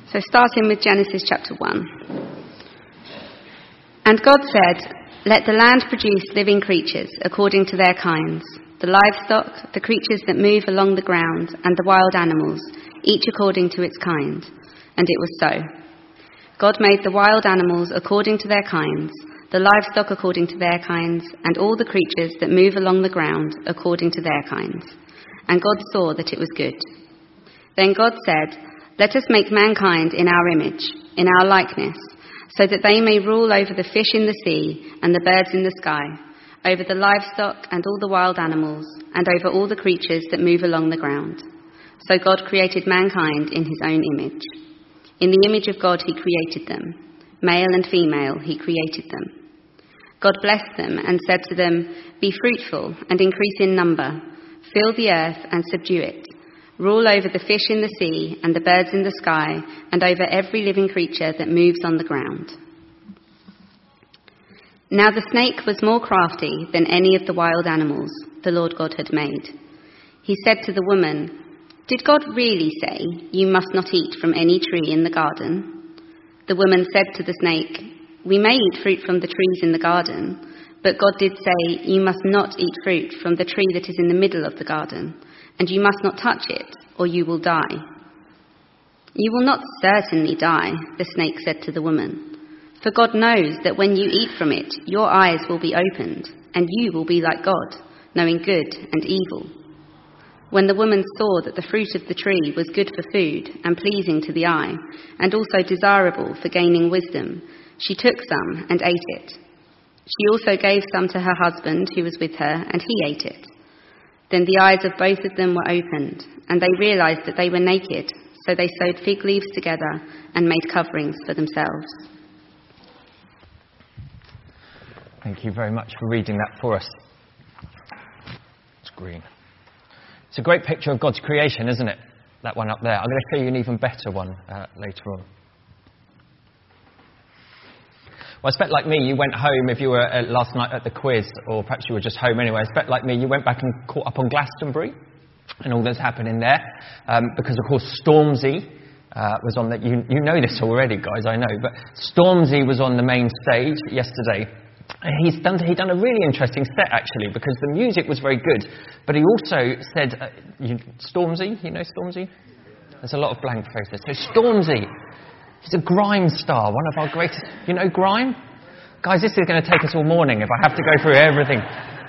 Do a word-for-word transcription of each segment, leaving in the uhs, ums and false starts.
So starting with Genesis chapter one. And God said, "Let the land produce living creatures according to their kinds, the livestock, the creatures that move along the ground, and the wild animals, each according to its kind." And it was so. God made the wild animals according to their kinds, the livestock according to their kinds, and all the creatures that move along the ground according to their kinds. And God saw that it was good. Then God said, "Let us make mankind in our image, in our likeness, so that they may rule over the fish in the sea and the birds in the sky, over the livestock and all the wild animals, and over all the creatures that move along the ground." So God created mankind in his own image. In the image of God he created them. Male and female he created them. God blessed them and said to them, "Be fruitful and increase in number. Fill the earth and subdue it. Rule over the fish in the sea and the birds in the sky, and over every living creature that moves on the ground." Now the snake was more crafty than any of the wild animals the Lord God had made. He said to the woman, "Did God really say, 'You must not eat from any tree in the garden'?" The woman said to the snake, "We may eat fruit from the trees in the garden, but God did say, 'You must not eat fruit from the tree that is in the middle of the garden, and you must not touch it, or you will die.'" "You will not certainly die," the snake said to the woman, "for God knows that when you eat from it, your eyes will be opened, and you will be like God, knowing good and evil." When the woman saw that the fruit of the tree was good for food and pleasing to the eye, and also desirable for gaining wisdom, she took some and ate it. She also gave some to her husband who was with her, and he ate it. Then the eyes of both of them were opened, and they realized that they were naked, so they sewed fig leaves together and made coverings for themselves. Thank you very much for reading that for us. It's green. It's a great picture of God's creation, isn't it? That one up there. I'm going to show you an even better one uh, later on. Well, I expect like me, you went home if you were uh, last night at the quiz, or perhaps you were just home anyway. I expect like me, you went back and caught up on Glastonbury and all that's happening there. Um, because, of course, Stormzy uh, was on the... You, you know this already, guys, I know. But Stormzy was on the main stage yesterday. And he's done, he'd done a really interesting set, actually, because the music was very good. But he also said... Uh, you, Stormzy, you know Stormzy? There's a lot of blank faces. So Stormzy... He's a grime star, one of our greatest... You know grime? Guys, this is going to take us all morning if I have to go through everything.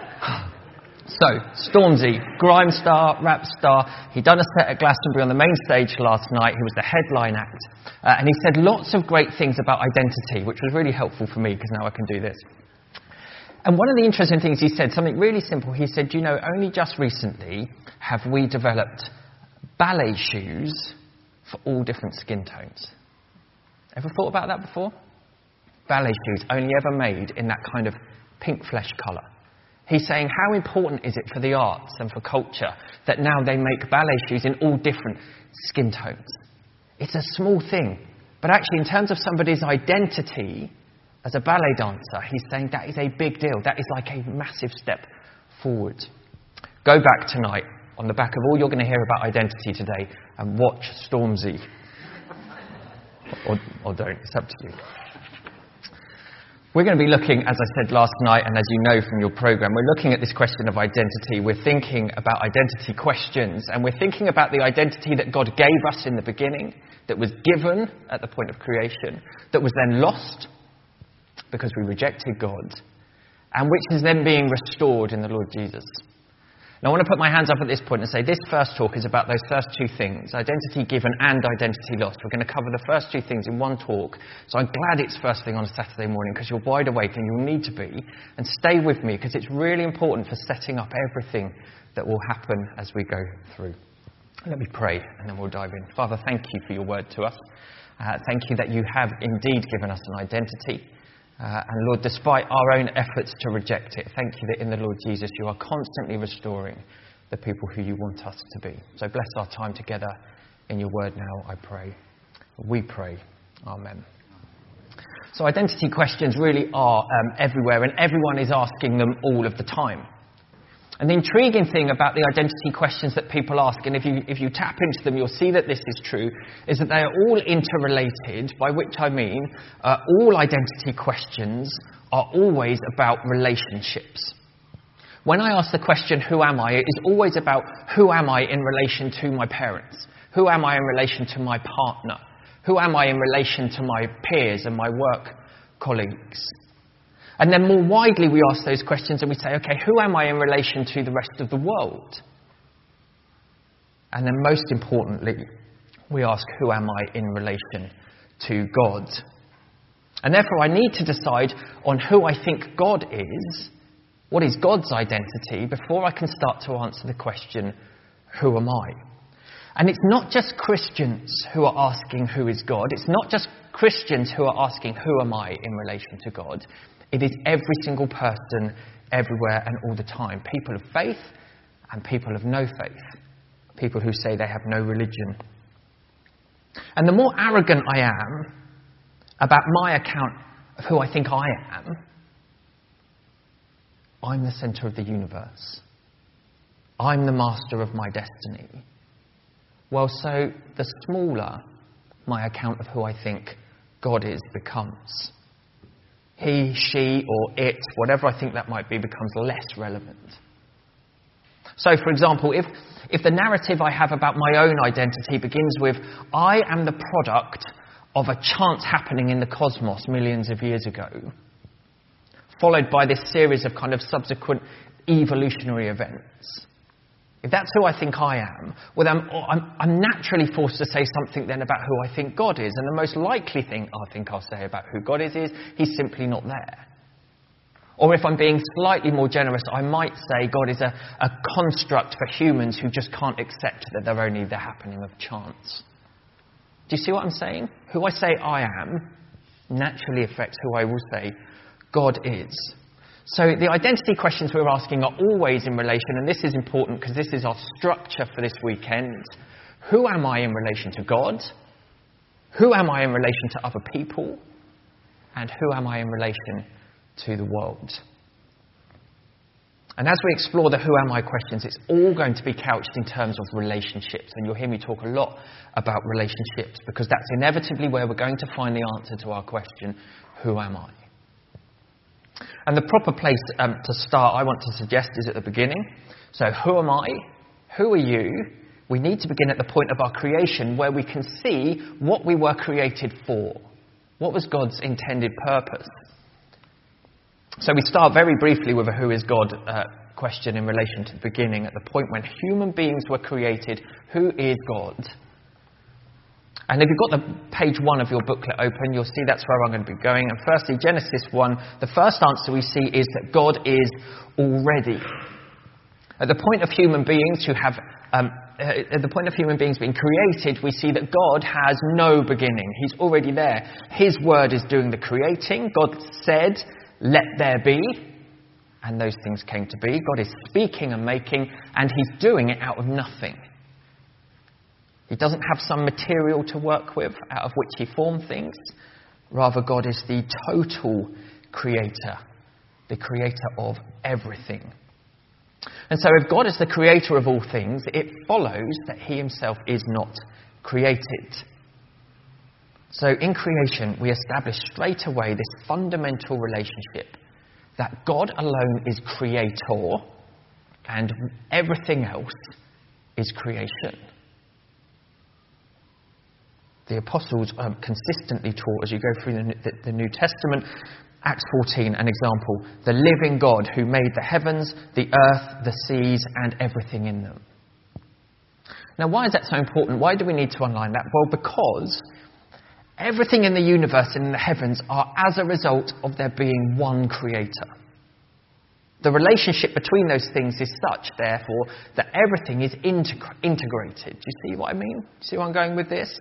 So, Stormzy, grime star, rap star. He'd done a set at Glastonbury on the main stage last night. He was the headline act. Uh, and he said lots of great things about identity, which was really helpful for me because now I can do this. And one of the interesting things he said, something really simple, he said, you know, only just recently have we developed ballet shoes for all different skin tones. Ever thought about that before? Ballet shoes, only ever made in that kind of pink flesh colour. He's saying, how important is it for the arts and for culture that now they make ballet shoes in all different skin tones? It's a small thing, but actually in terms of somebody's identity as a ballet dancer, he's saying that is a big deal. That is like a massive step forward. Go back tonight on the back of all you're going to hear about identity today and watch Stormzy. Or, or don't, it's up to you. We're going to be looking, as I said last night, and as you know from your programme, we're looking at this question of identity. We're thinking about identity questions, and we're thinking about the identity that God gave us in the beginning, that was given at the point of creation, that was then lost because we rejected God, and which is then being restored in the Lord Jesus. Now, I want to put my hands up at this point and say this first talk is about those first two things, identity given and identity lost. We're going to cover the first two things in one talk. So I'm glad it's first thing on a Saturday morning because you're wide awake and you'll need to be. And stay with me because it's really important for setting up everything that will happen as we go through. Let me pray and then we'll dive in. Father, thank you for your word to us. Uh, thank you that you have indeed given us an identity. Uh, and Lord, despite our own efforts to reject it, thank you that in the Lord Jesus you are constantly restoring the people who you want us to be. So bless our time together in your word now, I pray. We pray. Amen. So identity questions really are um, everywhere, and everyone is asking them all of the time. And the intriguing thing about the identity questions that people ask, and if you, if you tap into them, you'll see that this is true, is that they are all interrelated, by which I mean uh, all identity questions are always about relationships. When I ask the question, who am I, it is always about who am I in relation to my parents? Who am I in relation to my partner? Who am I in relation to my peers and my work colleagues? And then more widely we ask those questions and we say, okay, who am I in relation to the rest of the world? And then most importantly, we ask, who am I in relation to God? And therefore I need to decide on who I think God is, what is God's identity, before I can start to answer the question, who am I? And it's not just Christians who are asking who is God. It's not just Christians who are asking who am I in relation to God. It is every single person, everywhere and all the time. People of faith and people of no faith. People who say they have no religion. And the more arrogant I am about my account of who I think I am, I'm the centre of the universe. I'm the master of my destiny. Well, so the smaller my account of who I think God is becomes. He, she, or it, whatever I think that might be, becomes less relevant. So, for example, if, if the narrative I have about my own identity begins with, I am the product of a chance happening in the cosmos millions of years ago, followed by this series of kind of subsequent evolutionary events, if that's who I think I am, well, I'm, I'm, I'm naturally forced to say something then about who I think God is. And the most likely thing I think I'll say about who God is is he's simply not there. Or if I'm being slightly more generous, I might say God is a, a construct for humans who just can't accept that they're only the happening of chance. Do you see what I'm saying? Who I say I am naturally affects who I will say God is. So the identity questions we're asking are always in relation, and this is important because this is our structure for this weekend. Who am I in relation to God? Who am I in relation to other people? And who am I in relation to the world? And as we explore the who am I questions, it's all going to be couched in terms of relationships. And you'll hear me talk a lot about relationships because that's inevitably where we're going to find the answer to our question, who am I? And the proper place um, to start, I want to suggest, is at the beginning. So who am I? Who are you? We need to begin at the point of our creation where we can see what we were created for. What was God's intended purpose? So we start very briefly with a who is God uh, question in relation to the beginning, at the point when human beings were created. Who is God? And if you've got the page one of your booklet open, you'll see that's where I'm going to be going. And firstly, Genesis one, the first answer we see is that God is already. At the point of human beings who have, um, at the point of human beings being created, we see that God has no beginning. He's already there. His word is doing the creating. God said, let there be. And those things came to be. God is speaking and making, and he's doing it out of nothing. He doesn't have some material to work with out of which he formed things. Rather, God is the total creator, the creator of everything. And so if God is the creator of all things, it follows that he himself is not created. So in creation, we establish straight away this fundamental relationship that God alone is creator and everything else is creation. The apostles um, consistently taught, as you go through the, the, the New Testament, Acts fourteen, an example, the living God who made the heavens, the earth, the seas, and everything in them. Now, why is that so important? Why do we need to underline that? Well, because everything in the universe and in the heavens are as a result of there being one creator. The relationship between those things is such, therefore, that everything is integ- integrated. Do you see what I mean? Do you see where I'm going with this?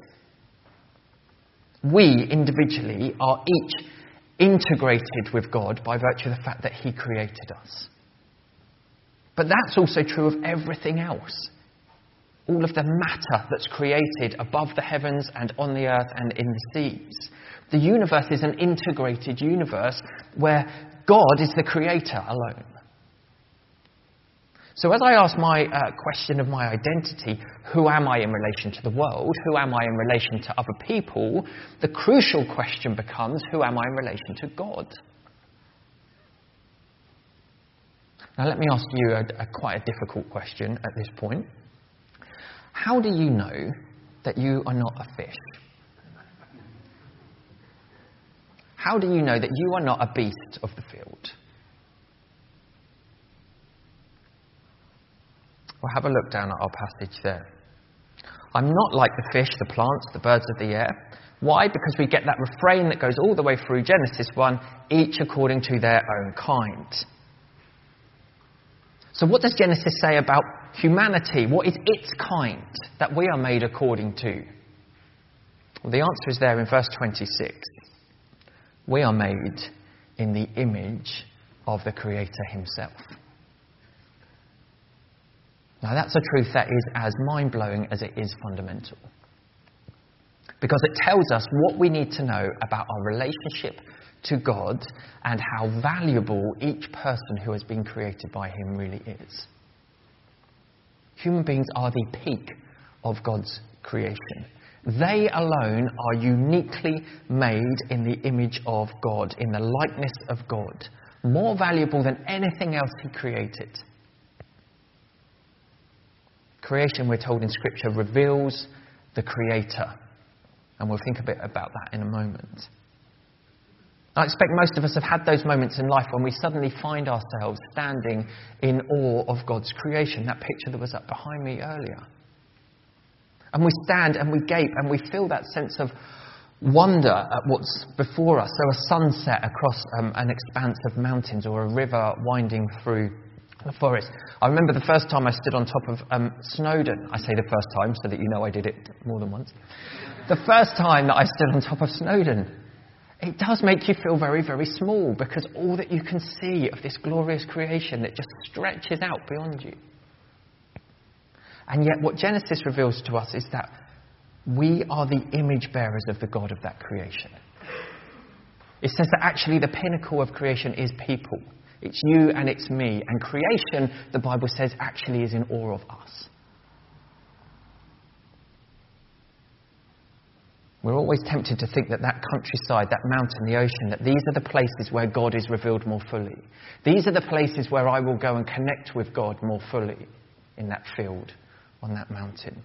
We, individually, are each integrated with God by virtue of the fact that he created us. But that's also true of everything else. All of the matter that's created above the heavens and on the earth and in the seas. The universe is an integrated universe where God is the creator alone. So as I ask my uh, question of my identity, who am I in relation to the world? Who am I in relation to other people? The crucial question becomes, who am I in relation to God? Now let me ask you a, a quite a difficult question at this point. How do you know that you are not a fish? How do you know that you are not a beast of the field? Well, have a look down at our passage there. I'm not like the fish, the plants, the birds of the air. Why? Because we get that refrain that goes all the way through Genesis one, each according to their own kind. So what does Genesis say about humanity? What is its kind that we are made according to? Well, the answer is there in verse twenty-six. We are made in the image of the Creator himself. Now that's a truth that is as mind-blowing as it is fundamental. Because it tells us what we need to know about our relationship to God and how valuable each person who has been created by him really is. Human beings are the peak of God's creation. They alone are uniquely made in the image of God, in the likeness of God, more valuable than anything else he created. Creation, we're told in Scripture, reveals the Creator. And we'll think a bit about that in a moment. I expect most of us have had those moments in life when we suddenly find ourselves standing in awe of God's creation. That picture that was up behind me earlier. And we stand and we gape and we feel that sense of wonder at what's before us. So a sunset across um, an expanse of mountains or a river winding through the forest. I remember the first time I stood on top of um, Snowdon. I say the first time so that you know I did it more than once. The first time that I stood on top of Snowdon, it does make you feel very, very small because all that you can see of this glorious creation that just stretches out beyond you. And yet what Genesis reveals to us is that we are the image bearers of the God of that creation. It says that actually the pinnacle of creation is people. It's you and it's me. And creation, the Bible says, actually is in awe of us. We're always tempted to think that that countryside, that mountain, the ocean, that these are the places where God is revealed more fully. These are the places where I will go and connect with God more fully in that field, on that mountain.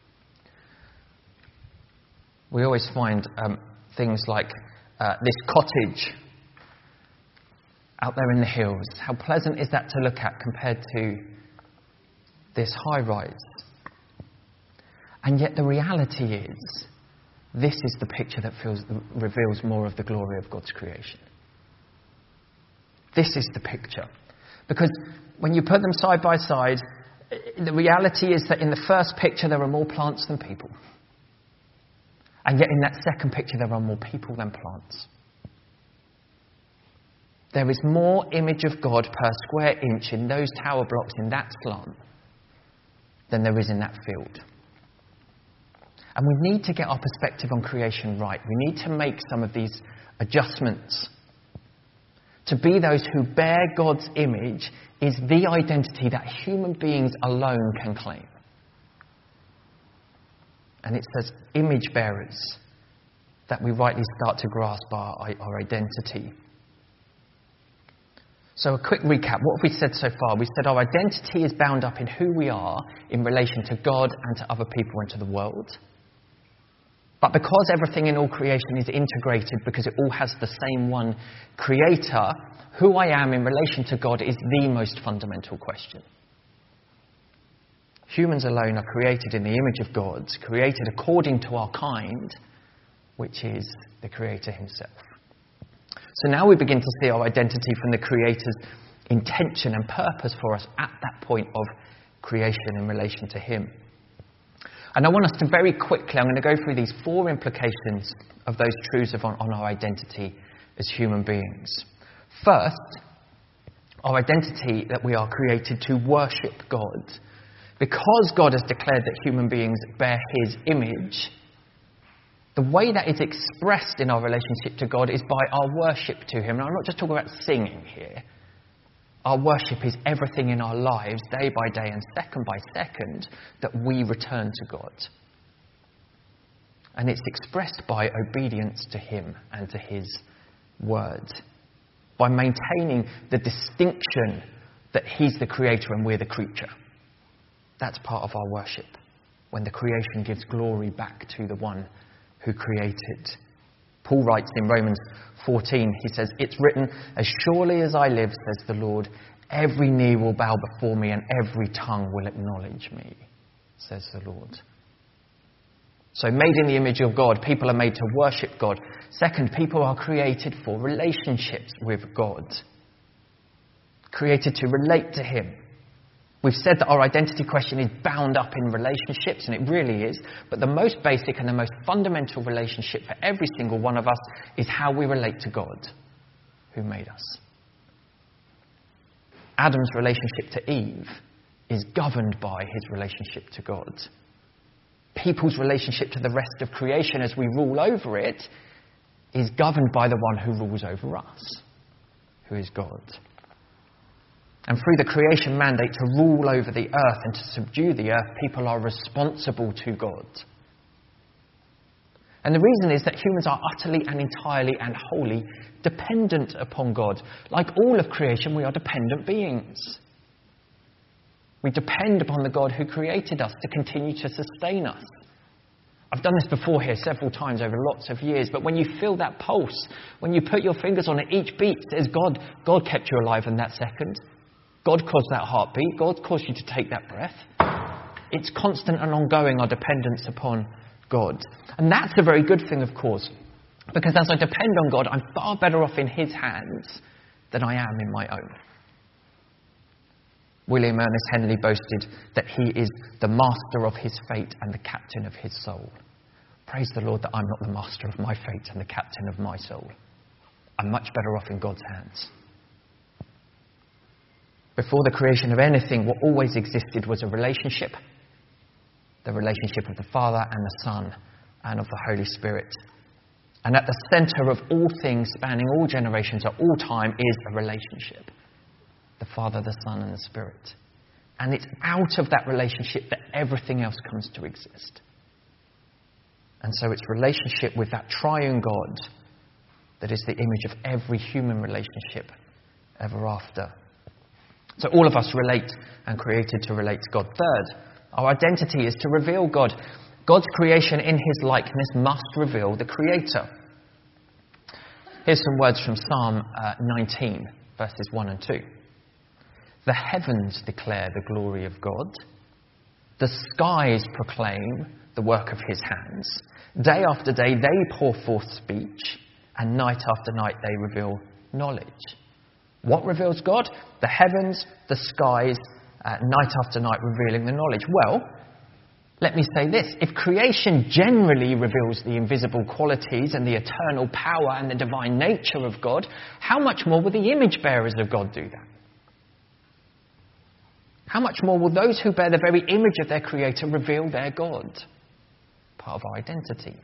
We always find um, things like uh, this cottage out there in the hills. How pleasant is that to look at compared to this high rise? And yet the reality is, this is the picture that feels, reveals more of the glory of God's creation. This is the picture. Because when you put them side by side, the reality is that in the first picture there are more plants than people. And yet in that second picture there are more people than plants. There is more image of God per square inch in those tower blocks in that slum than there is in that field. And we need to get our perspective on creation right. We need to make some of these adjustments. To be those who bear God's image is the identity that human beings alone can claim. And it's as image bearers that we rightly start to grasp our, our identity. So a quick recap. What have we said so far? We said our identity is bound up in who we are in relation to God and to other people and to the world. But because everything in all creation is integrated, because it all has the same one creator, who I am in relation to God is the most fundamental question. Humans alone are created in the image of God, created according to our kind, which is the Creator himself. So now we begin to see our identity from the Creator's intention and purpose for us at that point of creation in relation to him. And I want us to very quickly, I'm going to go through these four implications of those truths of on, on our identity as human beings. First, our identity that we are created to worship God. Because God has declared that human beings bear his image, the way that it's expressed in our relationship to God is by our worship to him. And I'm not just talking about singing here. Our worship is everything in our lives, day by day and second by second, that we return to God. And it's expressed by obedience to him and to his word. By maintaining the distinction that he's the creator and we're the creature. That's part of our worship. When the creation gives glory back to the one who created. Paul writes in Romans fourteen, he says, "It's written, as surely as I live, says the Lord, every knee will bow before me and every tongue will acknowledge me, says the Lord." So made in the image of God, people are made to worship God. Second, people are created for relationships with God. Created to relate to him. We've said that our identity question is bound up in relationships, and it really is. But the most basic and the most fundamental relationship for every single one of us is how we relate to God, who made us. Adam's relationship to Eve is governed by his relationship to God. People's relationship to the rest of creation as we rule over it is governed by the one who rules over us, who is God. And through the creation mandate to rule over the earth and to subdue the earth, people are responsible to God. And the reason is that humans are utterly and entirely and wholly dependent upon God. Like all of creation, we are dependent beings. We depend upon the God who created us to continue to sustain us. I've done this before here several times over lots of years, but when you feel that pulse, when you put your fingers on it, each beat says God, God kept you alive in that second. God caused that heartbeat. God caused you to take that breath. It's constant and ongoing, our dependence upon God. And that's a very good thing, of course, because as I depend on God, I'm far better off in his hands than I am in my own. William Ernest Henley boasted that he is the master of his fate and the captain of his soul. Praise the Lord that I'm not the master of my fate and the captain of my soul. I'm much better off in God's hands. Before the creation of anything, what always existed was a relationship. The relationship of the Father and the Son and of the Holy Spirit. And at the centre of all things, spanning all generations at all time, is a relationship. The Father, the Son and the Spirit. And it's out of that relationship that everything else comes to exist. And so it's relationship with that triune God that is the image of every human relationship ever after. So all of us relate and created to relate to God. Third, our identity is to reveal God. God's creation in his likeness must reveal the Creator. Here's some words from Psalm uh, nineteen, verses one and two. The heavens declare the glory of God. The skies proclaim the work of his hands. Day after day they pour forth speech, and night after night they reveal knowledge. What reveals God? The heavens, the skies, uh, night after night revealing the knowledge. Well, let me say this. If creation generally reveals the invisible qualities and the eternal power and the divine nature of God, how much more will the image bearers of God do that? How much more will those who bear the very image of their Creator reveal their God? Part of our identity.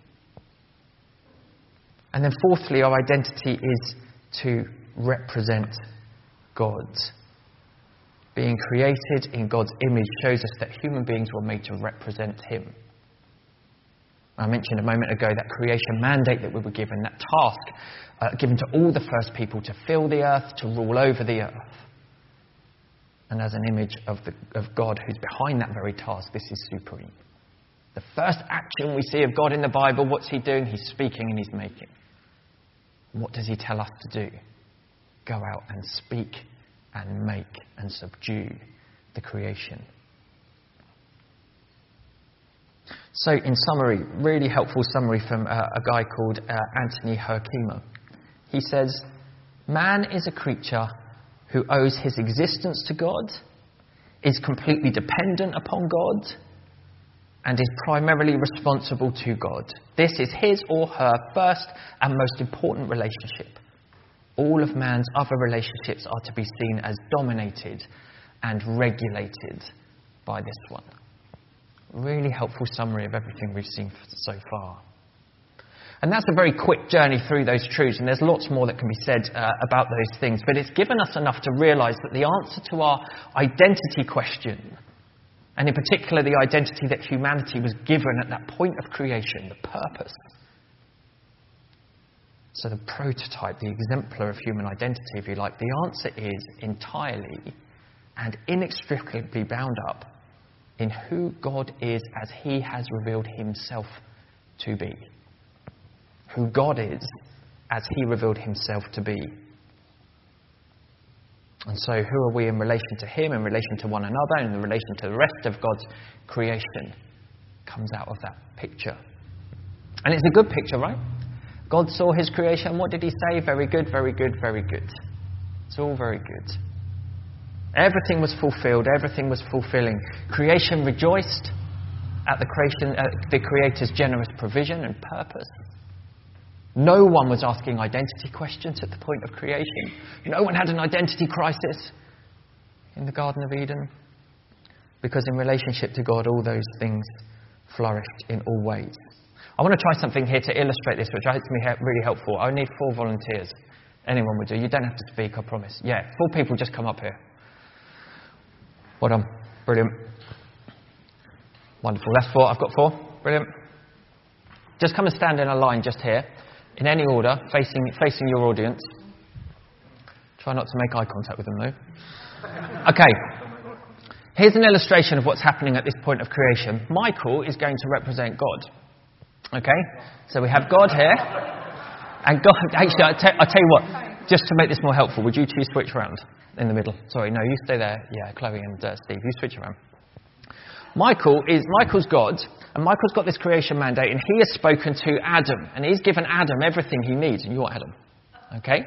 And then fourthly, our identity is to represent God. Being created in God's image shows us that human beings were made to represent him. I mentioned a moment ago that creation mandate that we were given, that task uh, given to all the first people to fill the earth, to rule over the earth. And as an image of, the, of God who's behind that very task, this is supreme. The first action we see of God in the Bible, what's he doing? He's speaking and he's making. What does he tell us to do? Go out and speak and make and subdue the creation. So in summary, really helpful summary from uh, a guy called uh, Anthony Herkimer. He says, man is a creature who owes his existence to God, is completely dependent upon God, and is primarily responsible to God. This is his or her first and most important relationship. All of man's other relationships are to be seen as dominated and regulated by this one. Really helpful summary of everything we've seen so far. And that's a very quick journey through those truths, and there's lots more that can be said uh, about those things. But it's given us enough to realise that the answer to our identity question, and in particular the identity that humanity was given at that point of creation, the purpose. So the prototype, the exemplar of human identity, if you like, the answer is entirely and inextricably bound up in who God is as he has revealed himself to be. Who God is as he revealed himself to be. And so who are we in relation to him, in relation to one another, and in relation to the rest of God's creation comes out of that picture. And it's a good picture, right? God saw his creation. What did he say? Very good, very good, very good. It's all very good. Everything was fulfilled. Everything was fulfilling. Creation rejoiced at the creation, at the Creator's generous provision and purpose. No one was asking identity questions at the point of creation. No one had an identity crisis in the Garden of Eden. Because in relationship to God, all those things flourished in all ways. I want to try something here to illustrate this, which I hope to be really helpful. I need four volunteers. Anyone would do. You don't have to speak, I promise. Yeah, four people just come up here. Well done. Brilliant. Wonderful. That's four. I've got four. Brilliant. Just come and stand in a line just here. In any order, facing facing your audience. Try not to make eye contact with them, though. Okay. Here's an illustration of what's happening at this point of creation. Michael is going to represent God. Okay? So we have God here. And God... Actually, I'll tell, I'll tell you what. Just to make this more helpful, would you two switch around in the middle? Sorry, no, you stay there. Yeah, Chloe and uh, Steve, you switch around. Michael is Michael's God, and Michael's got this creation mandate, and he has spoken to Adam, and he's given Adam everything he needs, and you're Adam, okay?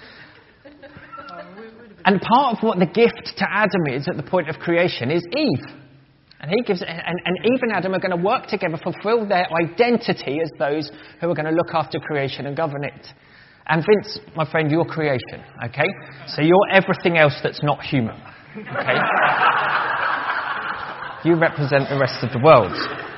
And part of what the gift to Adam is at the point of creation is Eve, and he gives, and, and Eve and Adam are going to work together, fulfil their identity as those who are going to look after creation and govern it. And Vince, my friend, you're creation, okay? So you're everything else that's not human, okay? You represent the rest of the world.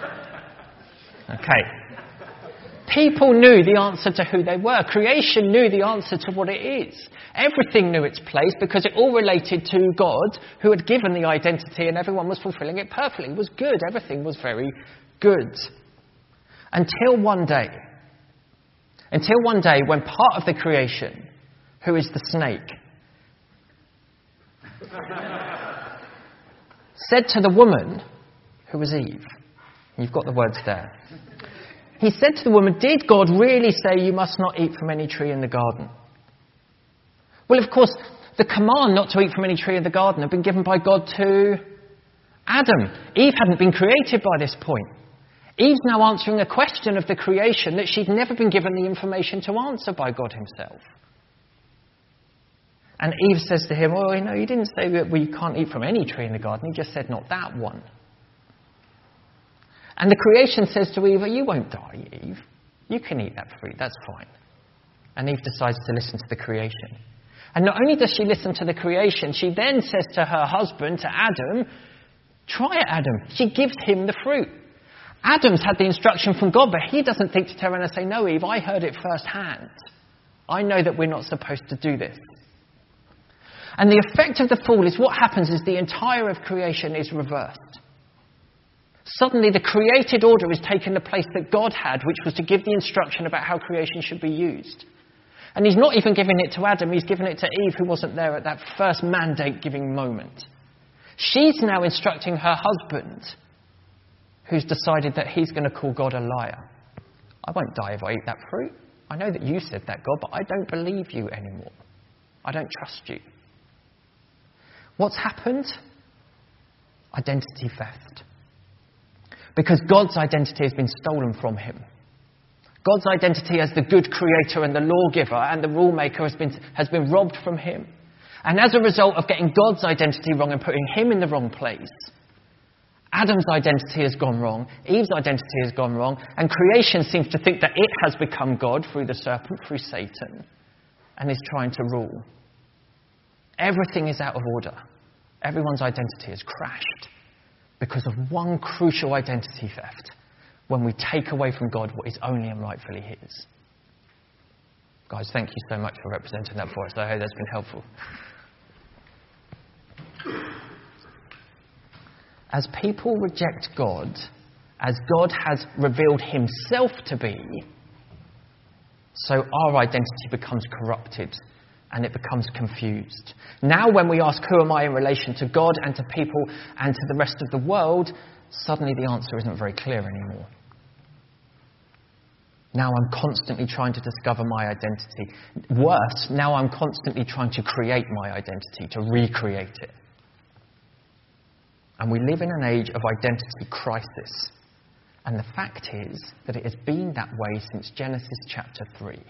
Okay. People knew the answer to who they were. Creation knew the answer to what it is. Everything knew its place because it all related to God, who had given the identity, and everyone was fulfilling it perfectly. It was good. Everything was very good. Until one day. Until one day when part of the creation, who is the snake, said to the woman, who was Eve, you've got the words there. He said to the woman, did God really say you must not eat from any tree in the garden? Well, of course, the command not to eat from any tree in the garden had been given by God to Adam. Eve hadn't been created by this point. Eve's now answering a question of the creation that she'd never been given the information to answer by God himself. And Eve says to him, oh, you know, you didn't say that we can't eat from any tree in the garden. He just said not that one. And the creation says to Eve, you won't die, Eve. You can eat that fruit. That's fine. And Eve decides to listen to the creation. And not only does she listen to the creation, she then says to her husband, to Adam, try it, Adam. She gives him the fruit. Adam's had the instruction from God, but he doesn't think to turn around and say, no, Eve, I heard it firsthand. I know that we're not supposed to do this. And the effect of the fall is what happens is the entire of creation is reversed. Suddenly the created order is taking the place that God had, which was to give the instruction about how creation should be used. And he's not even giving it to Adam, he's given it to Eve, who wasn't there at that first mandate-giving moment. She's now instructing her husband, who's decided that he's going to call God a liar. I won't die if I eat that fruit. I know that you said that, God, but I don't believe you anymore. I don't trust you. What's happened? Identity theft. Because God's identity has been stolen from him. God's identity as the good creator and the lawgiver and the rule maker has been, has been robbed from him. And as a result of getting God's identity wrong and putting him in the wrong place, Adam's identity has gone wrong, Eve's identity has gone wrong, and creation seems to think that it has become God through the serpent, through Satan, and is trying to rule. Everything is out of order. Everyone's identity has crashed because of one crucial identity theft. when we take away from God what is only and rightfully his. Guys, thank you so much for representing that for us. I hope that's been helpful. As people reject God, as God has revealed himself to be, so our identity becomes corrupted and it becomes confused. Now when we ask, who am I in relation to God and to people and to the rest of the world, suddenly the answer isn't very clear anymore. Now I'm constantly trying to discover my identity. Worse, now I'm constantly trying to create my identity, to recreate it. And we live in an age of identity crisis. And the fact is that it has been that way since Genesis chapter three.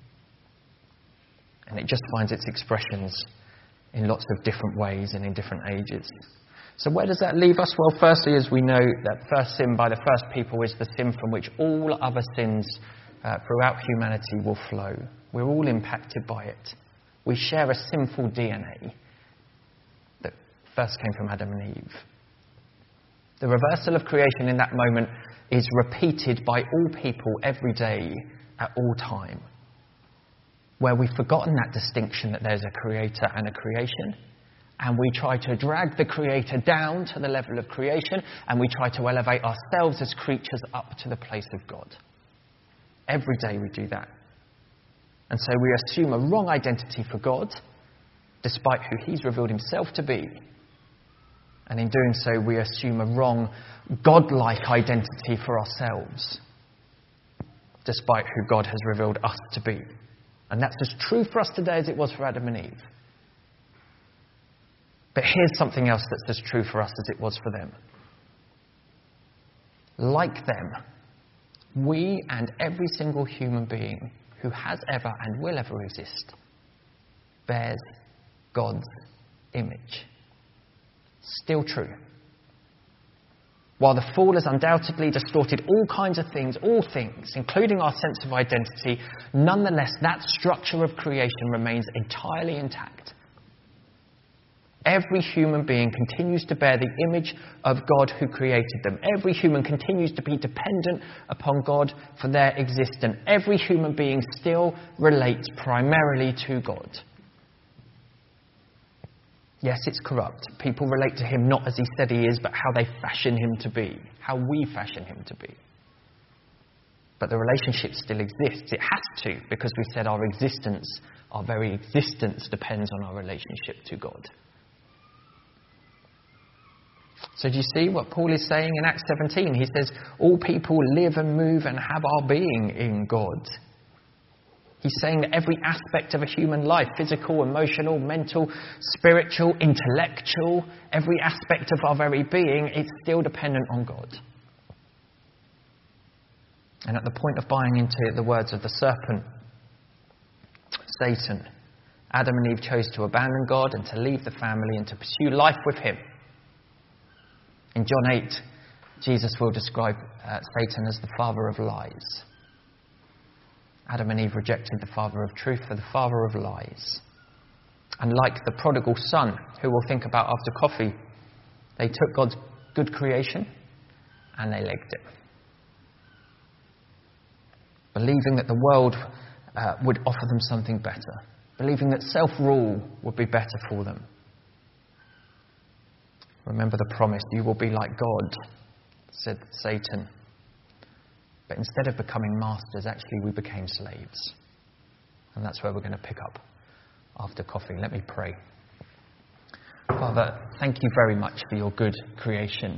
And it just finds its expressions in lots of different ways and in different ages. So where does that leave us? Well, firstly, as we know, that first sin by the first people is the sin from which all other sins uh, throughout humanity will flow. We're all impacted by it. We share a sinful D N A that first came from Adam and Eve. The reversal of creation in that moment is repeated by all people every day at all time, where we've forgotten that distinction that there's a creator and a creation, and we try to drag the creator down to the level of creation, and we try to elevate ourselves as creatures up to the place of God. Every day we do that. And so we assume a wrong identity for God, despite who he's revealed himself to be. And in doing so, we assume a wrong, God-like identity for ourselves, despite who God has revealed us to be. And that's as true for us today as it was for Adam and Eve. But here's something else that's as true for us as it was for them. Like them, we and every single human being who has ever and will ever exist bears God's image. Still true. While the fall has undoubtedly distorted all kinds of things, all things, including our sense of identity, nonetheless, that structure of creation remains entirely intact. Every human being continues to bear the image of God who created them. Every human continues to be dependent upon God for their existence. Every human being still relates primarily to God. Yes, it's corrupt. People relate to him not as he said he is, but how they fashion him to be, how we fashion him to be. But the relationship still exists. It has to, because we said our existence, our very existence depends on our relationship to God. So do you see what Paul is saying in Acts seventeen? He says, all people live and move and have our being in God. He's saying that every aspect of a human life, physical, emotional, mental, spiritual, intellectual, every aspect of our very being is still dependent on God. And at the point of buying into the words of the serpent, Satan, Adam and Eve chose to abandon God and to leave the family and to pursue life with him. In John eight, Jesus will describe uh, Satan as the father of lies. Adam and Eve rejected the father of truth for the father of lies. And like the prodigal son, who we'll think about after coffee, they took God's good creation and they legged it. Believing that the world uh, would offer them something better. Believing that self-rule would be better for them. Remember the promise, you will be like God, said Satan. But instead of becoming masters, actually we became slaves. And that's where we're going to pick up after coffee. Let me pray. Father, thank you very much for your good creation.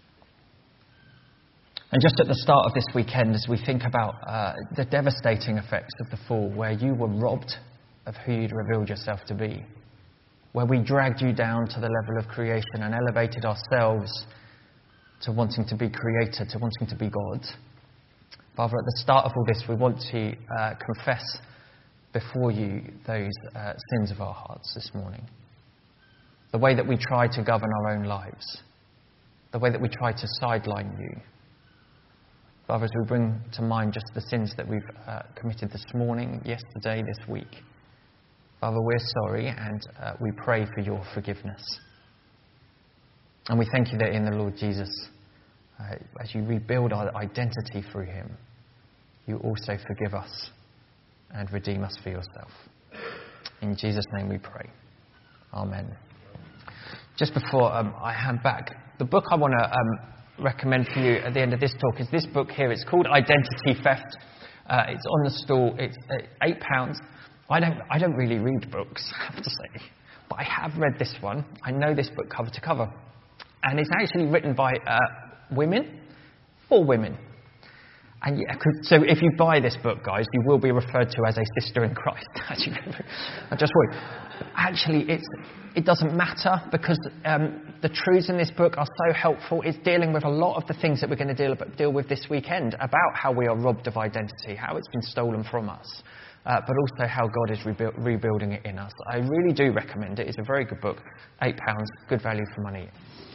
And just at the start of this weekend, as we think about uh, the devastating effects of the fall, where you were robbed of who you'd revealed yourself to be, where we dragged you down to the level of creation and elevated ourselves to wanting to be creator, to wanting to be God. Father, at the start of all this, we want to uh, confess before you those uh, sins of our hearts this morning. The way that we try to govern our own lives. The way that we try to sideline you. Father, as we bring to mind just the sins that we've uh, committed this morning, yesterday, this week. Father, we're sorry and uh, we pray for your forgiveness. And we thank you that in the Lord Jesus, uh, as you rebuild our identity through him, you also forgive us and redeem us for yourself. In Jesus' name we pray. Amen. Just before um, I hand back, the book I want to um, recommend for you at the end of this talk is this book here. It's called Identity Theft. Uh, it's on the stall. It's uh, eight pounds. I don't, I don't really read books, I have to say, but I have read this one. I know this book cover to cover. And it's actually written by uh, women, for women. And yeah, so if you buy this book, guys, you will be referred to as a sister in Christ. I just worry. Actually, it's, it doesn't matter because um, the truths in this book are so helpful. It's dealing with a lot of the things that we're going to deal, deal with this weekend about how we are robbed of identity, how it's been stolen from us, uh, but also how God is rebuild, rebuilding it in us. I really do recommend it. It's a very good book. Eight pounds, good value for money.